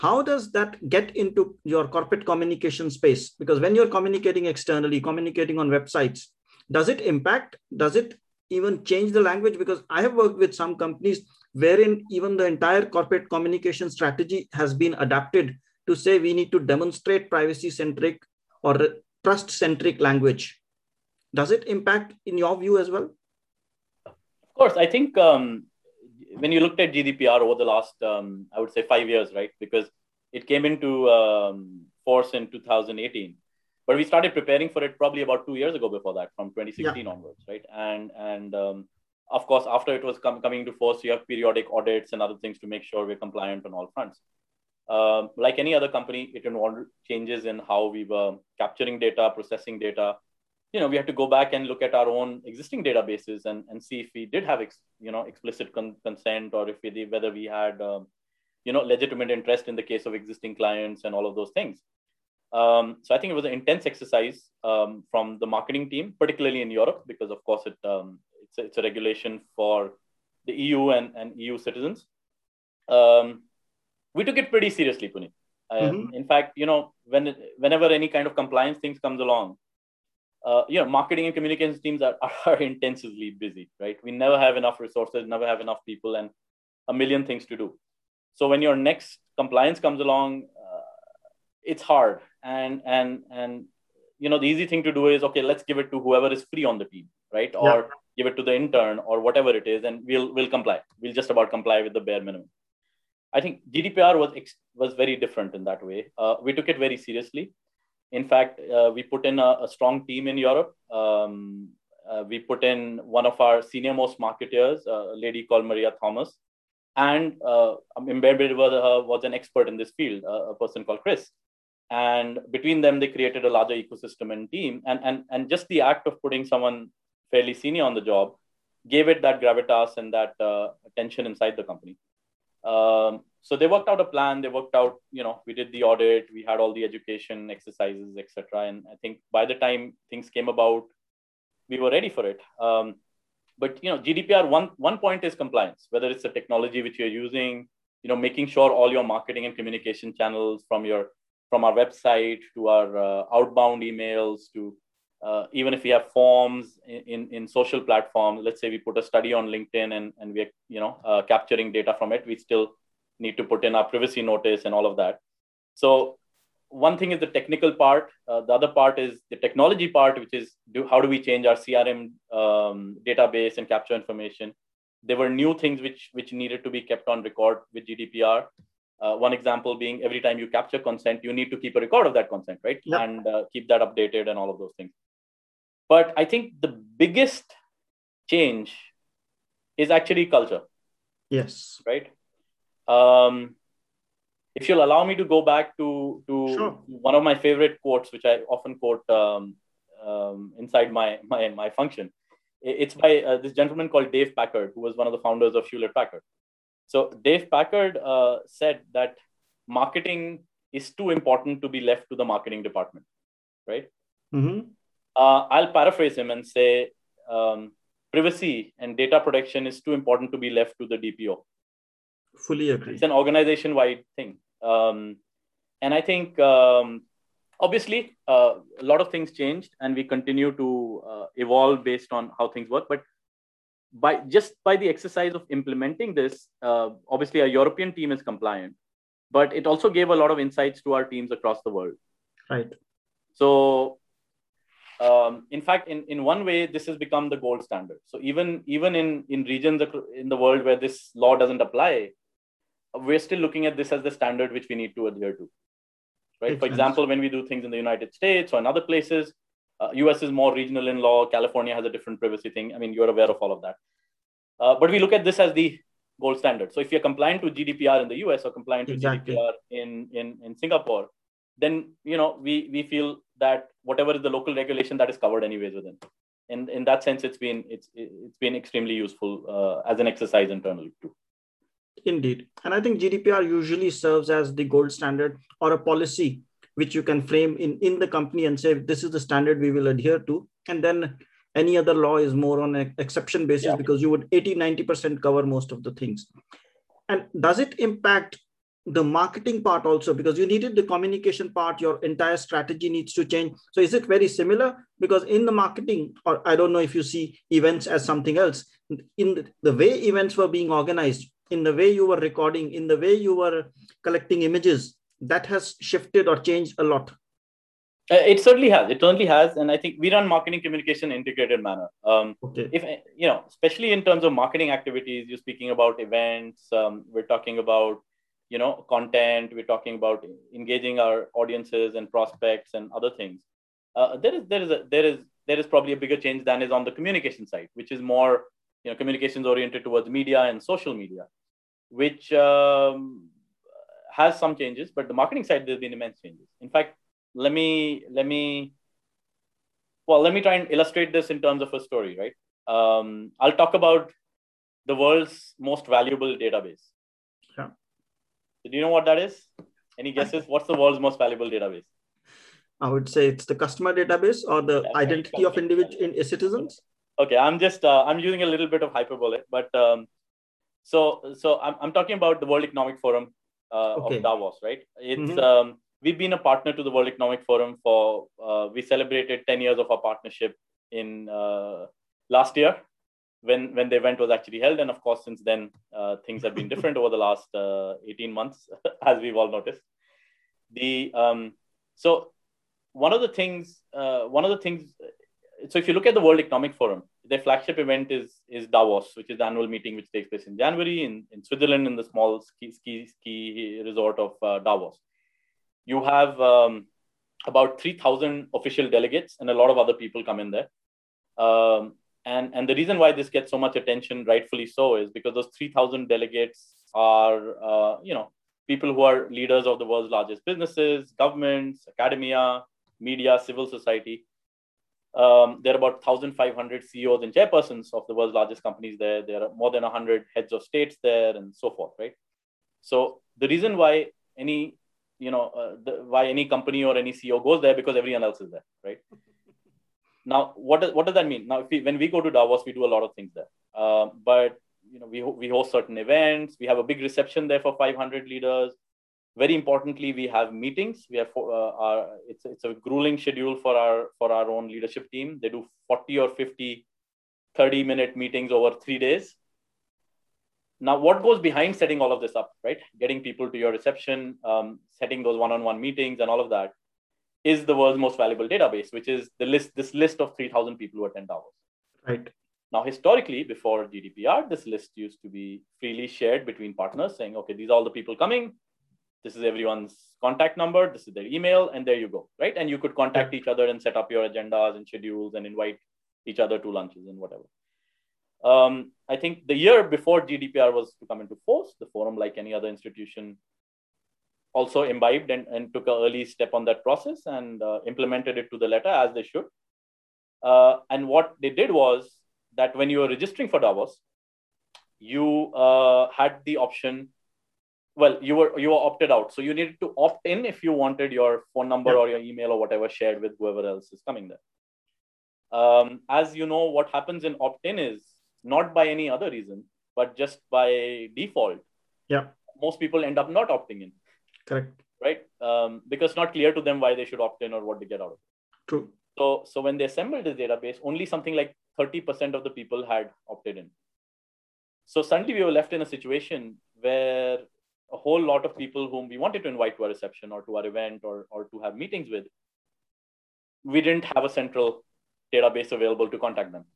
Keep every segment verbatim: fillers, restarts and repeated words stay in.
how does that get into your corporate communication space? Because when you're communicating externally, communicating on websites, does it impact? Does it even change the language? Because I have worked with some companies wherein even the entire corporate communication strategy has been adapted to say we need to demonstrate privacy centric or trust centric language. Does it impact in your view as well? Of course, I think um, when you looked at G D P R over the last, um, I would say five years, right? Because it came into um, force in two thousand eighteen, but we started preparing for it probably about two years ago before that, from twenty sixteen yeah. onwards, right? And and um, of course, after it was com- coming into force, you have periodic audits and other things to make sure we're compliant on all fronts. Um, like any other company, it involved changes in how we were capturing data, processing data. You know, we had to go back and look at our own existing databases and, and see if we did have, ex, you know, explicit con- consent, or if we did, whether we had, um, you know, legitimate interest in the case of existing clients and all of those things. Um, so I think it was an intense exercise um, from the marketing team, particularly in Europe, because of course it um, it's, a, it's a regulation for the E U and, and E U citizens. Um, we took it pretty seriously, Puneet. Um, mm-hmm. In fact, you know, when whenever any kind of compliance things comes along, Uh, you know, marketing and communications teams are, are intensively busy, right? We never have enough resources, never have enough people, and a million things to do. So when your next compliance comes along, uh, it's hard. And and and you know, the easy thing to do is, okay, let's give it to whoever is free on the team, right? Or yeah. give it to the intern or whatever it is, and we'll we'll comply. We'll just about comply with the bare minimum. I think G D P R was was very different in that way. Uh, we took it very seriously. In fact, uh, we put in a, a strong team in Europe. Um, uh, we put in one of our senior most marketers, a lady called Maria Thomas, and uh, embedded with her was an expert in this field, uh, a person called Chris. And between them, they created a larger ecosystem and team. And, and, and just the act of putting someone fairly senior on the job gave it that gravitas and that uh, attention inside the company. Um, so they worked out a plan. They worked out, you know, we did the audit, we had all the education exercises, et cetera. And I think by the time things came about, we were ready for it. Um, but, you know, G D P R, one, one point is compliance, whether it's the technology which you're using, you know, making sure all your marketing and communication channels from your, from our website to our uh, outbound emails to uh, even if we have forms in, in, in social platforms, let's say we put a study on LinkedIn and, and we're, you know, uh, capturing data from it, we still need to put in our privacy notice and all of that. So one thing is the technical part. Uh, the other part is the technology part, which is do, how do we change our C R M um, database and capture information? There were new things which, which needed to be kept on record with G D P R. Uh, one example being every time you capture consent, you need to keep a record of that consent, right? Yep. And uh, keep that updated and all of those things. But I think the biggest change is actually culture. Yes. Right. Um, if you'll allow me to go back to, to sure. one of my favorite quotes, which I often quote um, um, inside my, my, my function, it's by uh, this gentleman called Dave Packard, who was one of the founders of Hewlett Packard. So Dave Packard uh, said that marketing is too important to be left to the marketing department, right? Mm-hmm. Uh, I'll paraphrase him and say, um, privacy and data protection is too important to be left to the D P O. Fully agree. It's an organization-wide thing. Um, and I think, um, obviously, uh, a lot of things changed and we continue to uh, evolve based on how things work. But by just by the exercise of implementing this, uh, obviously, our European team is compliant, but it also gave a lot of insights to our teams across the world. Right. So, Um, in fact, in, in one way, this has become the gold standard. So even, even in, in regions in the world where this law doesn't apply, we're still looking at this as the standard which we need to adhere to. Right? For example, when we do things in the United States or in other places, uh, U S is more regional in law. California has a different privacy thing. I mean, you're aware of all of that. Uh, but we look at this as the gold standard. So if you're compliant to G D P R in the U S or compliant to exactly. G D P R in, in, in Singapore, then, you know, we, we feel that whatever is the local regulation, that is covered anyways within. And in that sense, it's been, it's, it's been extremely useful uh, as an exercise internally too. Indeed. And I think G D P R usually serves as the gold standard or a policy which you can frame in, in the company and say, this is the standard we will adhere to. And then any other law is more on an exception basis yeah. because you would eighty, ninety percent cover most of the things. And does it impact the marketing part also, because you needed the communication part, your entire strategy needs to change. So is it very similar? Because in the marketing, or I don't know if you see events as something else, in the way events were being organized, in the way you were recording, in the way you were collecting images, that has shifted or changed a lot. Uh, it certainly has. It certainly has, and I think we run marketing communication in integrated manner. Um, okay. If you know, especially in terms of marketing activities, you're speaking about events. Um, we're talking about you know content. We're talking about engaging our audiences and prospects and other things. Uh, there is there is a, there is there is probably a bigger change than is on the communication side, which is more you know communications oriented towards media and social media, which um, has some changes. But the marketing side, there's been immense changes. In fact, let me let me well let me try and illustrate this in terms of a story, right? um, I'll talk about the world's most valuable database. Yeah. Do you know what that is? Any guesses? What's the world's most valuable database? I would say it's the customer database or the yeah, identity of individual citizens. Okay, I'm just uh, I'm using a little bit of hyperbole, but um, so so I'm I'm talking about the World Economic Forum uh, okay. of Davos, right? It's mm-hmm. um, we've been a partner to the World Economic Forum for, uh, we celebrated ten years of our partnership in uh, last year when, when the event was actually held. And of course, since then, uh, things have been different over the last uh, eighteen months, as we've all noticed. The um, So one of the things, uh, one of the things, so if you look at the World Economic Forum, their flagship event is, is Davos, which is the annual meeting, which takes place in January in, in Switzerland in the small ski, ski, ski resort of uh, Davos. You have um, about three thousand official delegates and a lot of other people come in there. Um, and, and the reason why this gets so much attention, rightfully so, is because those three thousand delegates are, uh, you know, people who are leaders of the world's largest businesses, governments, academia, media, civil society. Um, there are about one thousand five hundred C E Os and chairpersons of the world's largest companies there. There are more than one hundred heads of states there and so forth, right? So the reason why any you know, uh, the, why any company or any C E O goes there, because everyone else is there, right? Now, what does, what does that mean? Now, if we, when we go to Davos, we do a lot of things there. Uh, but, you know, we, we host certain events. We have a big reception there for five hundred leaders. Very importantly, we have meetings. We have, uh, our, it's, it's a grueling schedule for our, for our own leadership team. They do forty or fifty thirty minute meetings over three days. Now, what goes behind setting all of this up, right? Getting people to your reception, um, setting those one-on-one meetings and all of that is the world's most valuable database, which is the list, this list of three thousand people who attend Davos. Right. Now, historically, before G D P R, this list used to be freely shared between partners saying, okay, these are all the people coming. This is everyone's contact number. This is their email. And there you go, right? And you could contact each other and set up your agendas and schedules and invite each other to lunches and whatever. Um, I think the year before G D P R was to come into force, the forum, like any other institution, also imbibed and, and took an early step on that process and uh, implemented it to the letter, as they should. Uh, and what they did was that when you were registering for Davos, you uh, had the option, well, you were you were opted out. So you needed to opt in if you wanted your phone number yeah. or your email or whatever shared with whoever else is coming there. Um, as you know, what happens in opt-in is not by any other reason, but just by default. Yeah. Most people end up not opting in. Correct. Right? Um, because it's not clear to them why they should opt in or what they get out of it. True. So, so when they assembled this database, only something like thirty percent of the people had opted in. So suddenly we were left in a situation where a whole lot of people whom we wanted to invite to our reception or to our event or, or to have meetings with, we didn't have a central database available to contact them.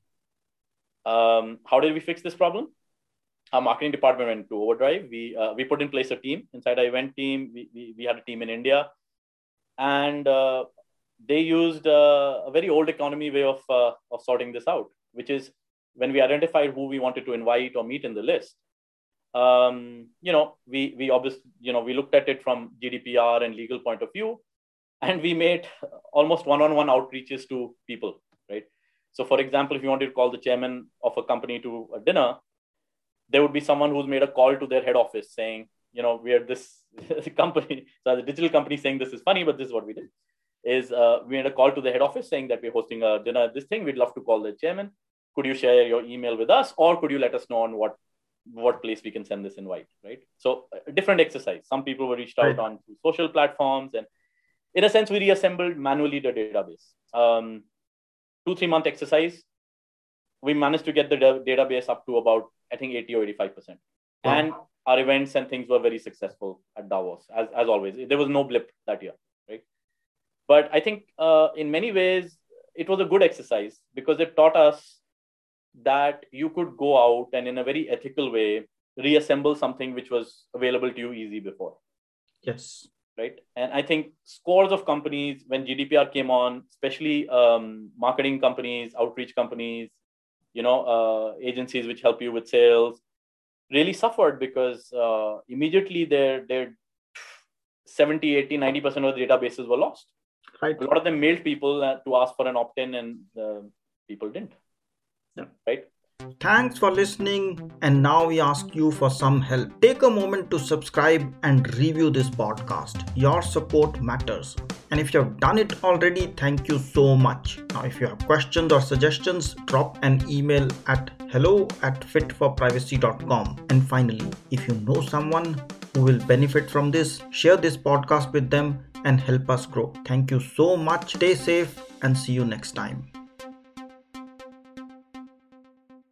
Um, how did we fix this problem? Our marketing department went to overdrive. We uh, we put in place a team inside our event team. We we, we had a team in India, and uh, they used uh, a very old economy way of uh, of sorting this out, which is when we identified who we wanted to invite or meet in the list. Um, you know, we we obviously you know we looked at it from G D P R and legal point of view, and we made almost one-on-one outreaches to people, right? So, for example, if you wanted to call the chairman of a company to a dinner, there would be someone who's made a call to their head office saying, you know, we are this company, so the digital company saying this is funny, but this is what we did, is uh, we made a call to the head office saying that we're hosting a dinner, this thing, we'd love to call the chairman. Could you share your email with us, or could you let us know on what what place we can send this invite, right? So a different exercise. Some people were reached out Right. on social platforms, and in a sense, we reassembled manually the database. Um, two, three month exercise, we managed to get the da- database up to about, I think, eighty or eighty-five percent. Wow. And our events and things were very successful at Davos, as, as always. There was no blip that year, right? But I think uh, in many ways, it was a good exercise because it taught us that you could go out and in a very ethical way, reassemble something which was available to you easy before. Yes. Right. And I think scores of companies, when G D P R came on, especially um, marketing companies, outreach companies, you know, uh, agencies which help you with sales, really suffered because uh, immediately their, their seventy, eighty, ninety percent of the databases were lost. Right. A lot of them mailed people uh, to ask for an opt-in, and uh, people didn't. Yeah. Right. Thanks for listening, and now we ask you for some help. Take a moment to subscribe and review this podcast. Your support matters. And if you have done it already, thank you so much. Now, if you have questions or suggestions, drop an email at hello at fit for privacy dot com. And finally, if you know someone who will benefit from this, share this podcast with them and help us grow. Thank you so much. Stay safe and see you next time.